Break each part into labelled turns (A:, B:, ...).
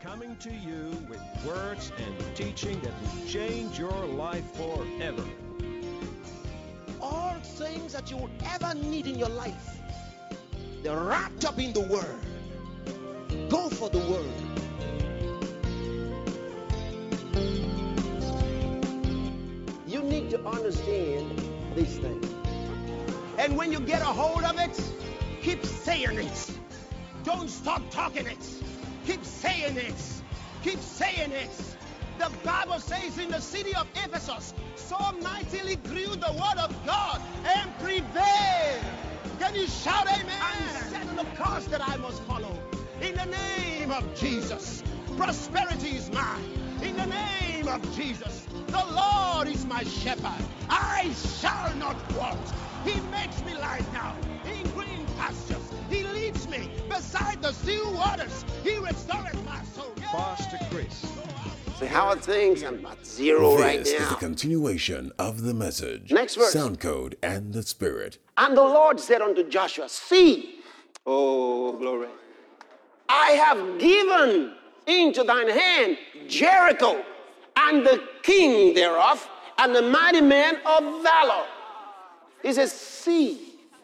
A: coming to you with words and teaching that will change your life forever.
B: All things that you would ever need in your life, they're wrapped up in the Word. Go for the Word. You need to understand these things. And when you get a hold of it, keep saying it. Don't stop talking it. Keep saying it. Keep saying it. The Bible says in the city of Ephesus, so mightily grew the word of God and prevailed. Can you shout amen? I'm setting the course that I must follow. In the name of Jesus, prosperity is mine. In the name of Jesus, the Lord is my shepherd. I shall not want. He makes me lie down in green pastures. He leads me beside the still waters. He restores my soul.
A: Pastor Chris.
B: So how are things? I'm at zero right now.
C: This is the continuation of the message.
B: Next verse.
C: Sound code and the Spirit.
B: And the Lord said unto Joshua, see, oh glory, I have given into thine hand Jericho and the king thereof and the mighty men of valor. He says, see.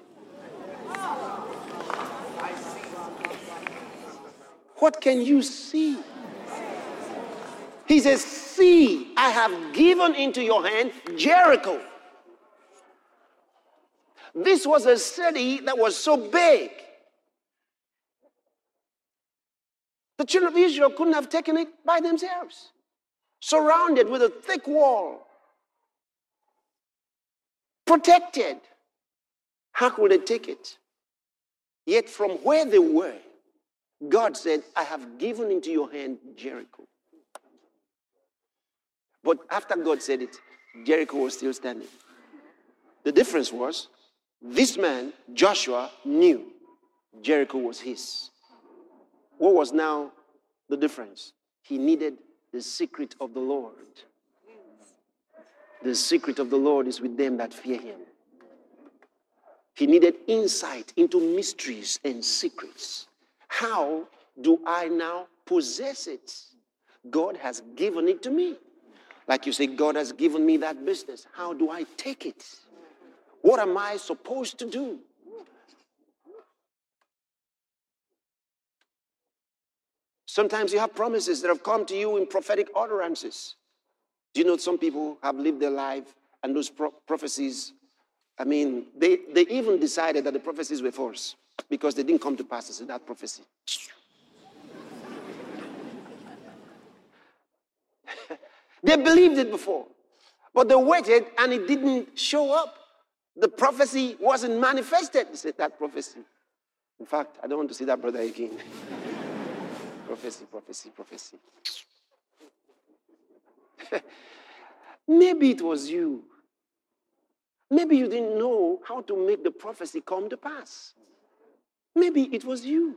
B: What can you see? He says, see, I have given into your hand Jericho. This was a city that was so big. The children of Israel couldn't have taken it by themselves. Surrounded with a thick wall. Protected. How could they take it? Yet from where they were, God said, I have given into your hand Jericho. But after God said it, Jericho was still standing. The difference was, this man, Joshua, knew Jericho was his. What was now the difference? He needed the secret of the Lord. The secret of the Lord is with them that fear him. He needed insight into mysteries and secrets. How do I now possess it? God has given it to me. Like you say, God has given me that business. How do I take it? What am I supposed to do? Sometimes you have promises that have come to you in prophetic utterances. Do you know some people have lived their life and those prophecies, they even decided that the prophecies were false because they didn't come to pass as that prophecy. They believed it before, but they waited and it didn't show up. The prophecy wasn't manifested. They said that prophecy. In fact, I don't want to see that brother again. Prophecy. Maybe it was you. Maybe you didn't know how to make the prophecy come to pass. Maybe it was you.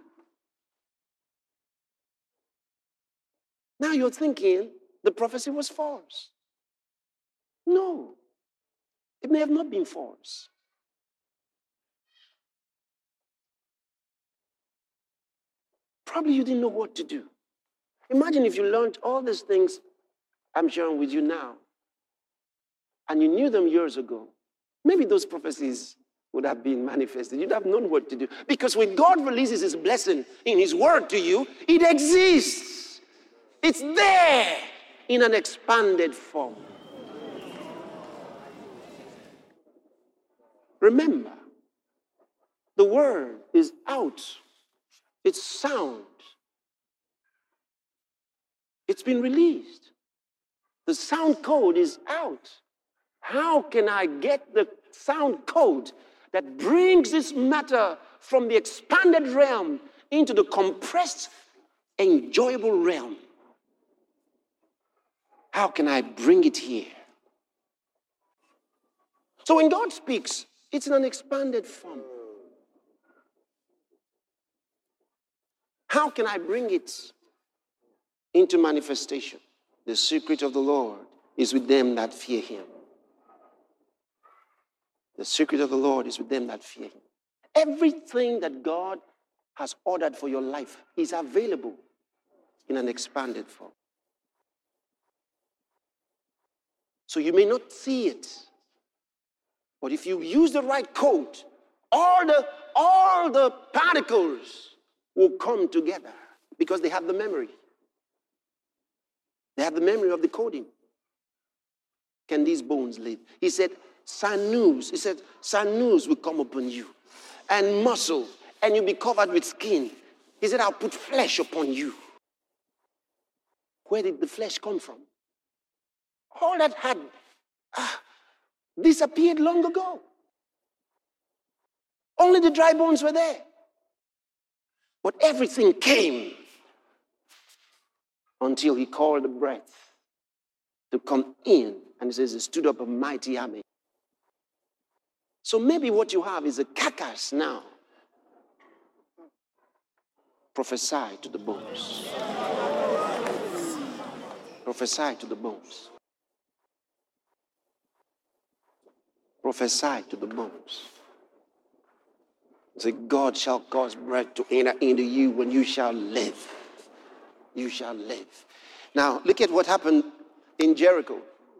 B: Now you're thinking the prophecy was false. No. It may have not been false. Probably you didn't know what to do. Imagine if you learned all these things I'm sharing with you now, and you knew them years ago. Maybe those prophecies would have been manifested. You'd have known what to do. Because when God releases his blessing in his word to you, it exists. It's there in an expanded form. Remember, the word is out. It's sound. It's been released. The sound code is out. How can I get the sound code that brings this matter from the expanded realm into the compressed, enjoyable realm? How can I bring it here? So when God speaks, it's in an expanded form. How can I bring it into manifestation? The secret of the Lord is with them that fear him. The secret of the Lord is with them that fear him. Everything that God has ordered for your life is available. in an expanded form. So you may not see it, but if you use the right code, all the particles will come together because they have the memory. They have the memory of the coding. Can these bones live? He said, sinews. He said, sinews will come upon you, and muscle, and you'll be covered with skin. He said, I'll put flesh upon you. Where did the flesh come from? All that had disappeared long ago. Only the dry bones were there. But everything came until he called the breath to come in. And he says, it stood up a mighty army. So maybe what you have is a carcass now. Prophesy to the bones. Prophesy to the bones. Prophesy to the bones. Say, God shall cause breath to enter into you when you shall live. You shall live. Now, look at what happened in Jericho.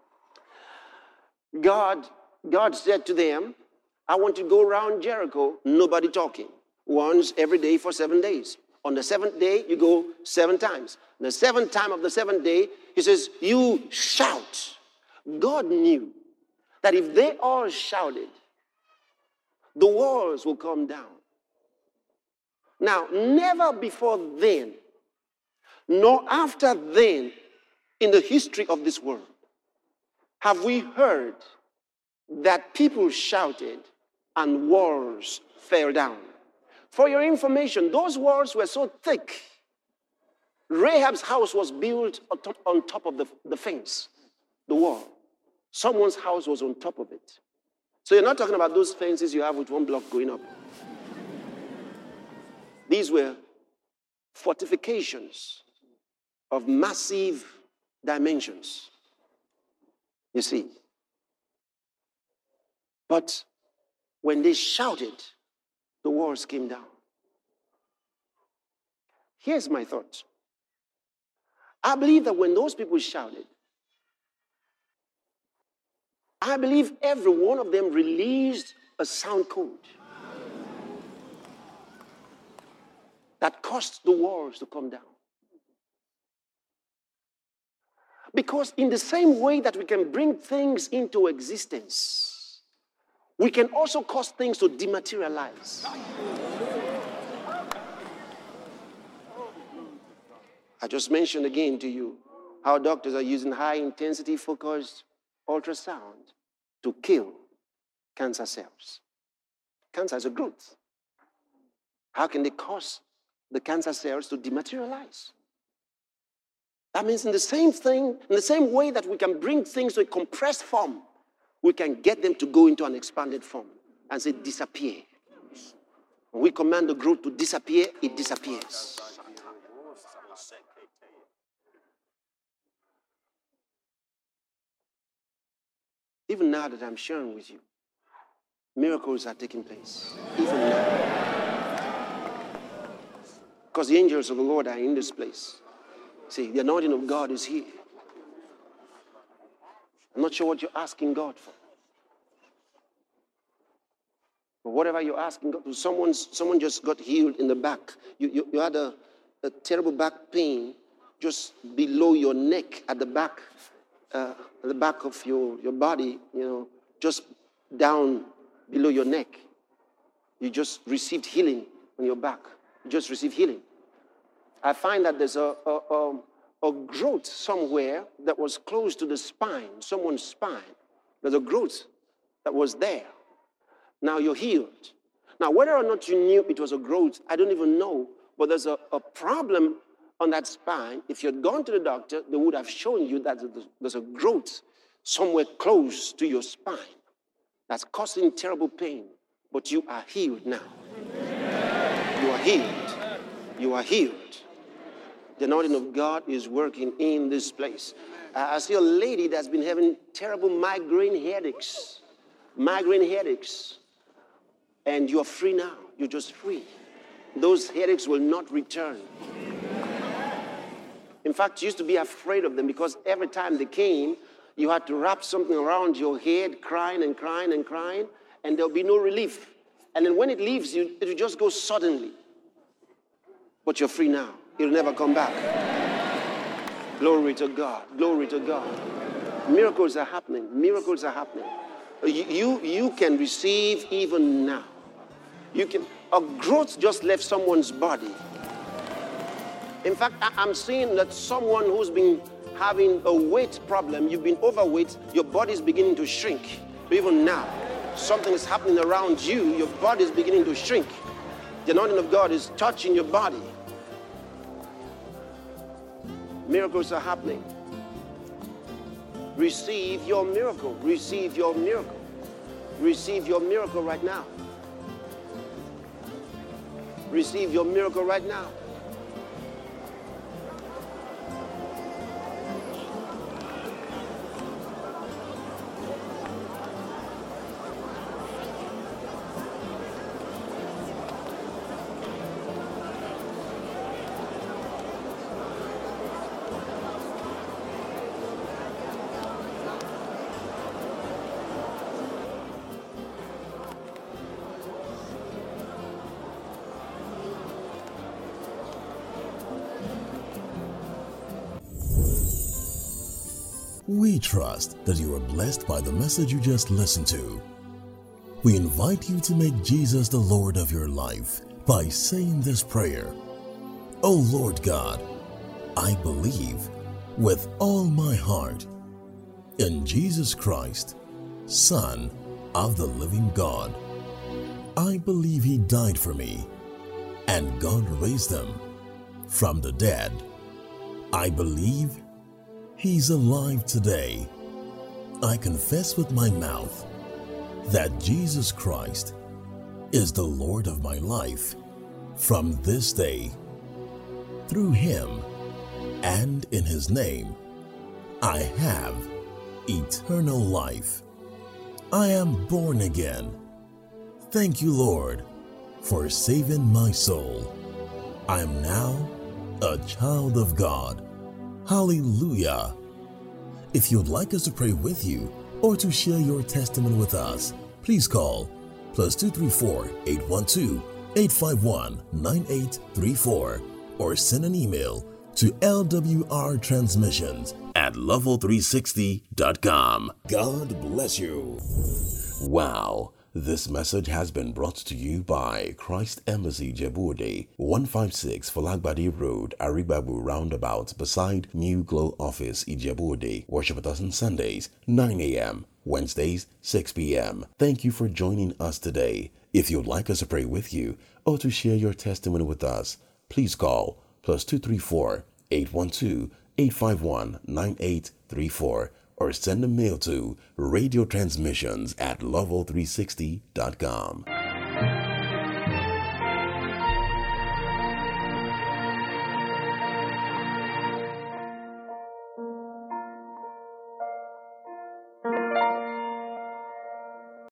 B: God said to them, I want to go around Jericho, nobody talking, once every day for 7 days. On the 7th day, you go 7 times. The 7th time of the 7th day, he says, you shout. God knew that if they all shouted, the walls will come down. Now, never before then, nor after then, in the history of this world, have we heard that people shouted and walls fell down. For your information, those walls were so thick, Rahab's house was built on top of the fence, the wall. Someone's house was on top of it. So you're not talking about those fences you have with one block going up. These were fortifications of massive dimensions. You see. But when they shouted, the walls came down. Here's my thought. I believe that when those people shouted, I believe every one of them released a sound code that caused the walls to come down. Because in the same way that we can bring things into existence, we can also cause things to dematerialize. I just mentioned again to you how doctors are using high-intensity focused ultrasound to kill cancer cells. Cancer is a growth. How can they cause the cancer cells to dematerialize? That means in the same thing, in the same way that we can bring things to a compressed form, we can get them to go into an expanded form and say disappear. When we command the growth to disappear, it disappears. Even now that I'm sharing with you, miracles are taking place. Even now. Because the angels of the Lord are in this place. See, the anointing of God is here. I'm not sure what you're asking God for. But whatever you're asking God for, someone just got healed in the back. You had a terrible back pain just below your neck at the back of your body, just down below your neck. You just received healing on your back. You just received healing. I find that there's a growth somewhere that was close to the spine, someone's spine. There's a growth that was there. Now you're healed. Now, whether or not you knew it was a growth, I don't even know. But there's a problem on that spine. If you had gone to the doctor, they would have shown you that there's a growth somewhere close to your spine that's causing terrible pain. But you are healed now. You are healed. You are healed. The anointing of God is working in this place. I see a lady that's been having terrible migraine headaches. And you are free now. You're just free. Those headaches will not return. In fact, you used to be afraid of them because every time they came, you had to wrap something around your head, crying and crying and crying, and there'll be no relief. And then when it leaves you, it'll just go suddenly. But you're free now. It'll never come back. Glory to God. Glory to God. Miracles are happening. Miracles are happening. You can receive even now. You can. A growth just left someone's body. In fact, I'm seeing that someone who's been having a weight problem, you've been overweight, your body's beginning to shrink. Even now, something is happening around you, your body is beginning to shrink. The anointing of God is touching your body. Miracles are happening. Receive your miracle. Receive your miracle. Receive your miracle right now. Receive your miracle right now.
C: We trust that you are blessed by the message you just listened to. We invite you to make Jesus the Lord of your life by saying this prayer. O Lord God, I believe with all my heart in Jesus Christ, Son of the living God. I believe He died for me and God raised Him from the dead. I believe He's alive today. I confess with my mouth that Jesus Christ is the Lord of my life from this day. Through Him and in His name, I have eternal life. I am born again. Thank you, Lord, for saving my soul. I am now a child of God. Hallelujah. If you'd like us to pray with you or to share your testimony with us, please call +234 812 851 9834 or send an email to lwrtransmissions@level360.com. God bless you. Wow. This message has been brought to you by Christ Embassy Djibouti, 156 Falagbadi Road, Aribabu Roundabout, beside New Glow Office, Djibouti. Worship with us on Sundays, 9 a.m., Wednesdays, 6 p.m. Thank you for joining us today. If you'd like us to pray with you or to share your testimony with us, please call +234 812 851 9834. or send a mail to radiotransmissions@level360.com.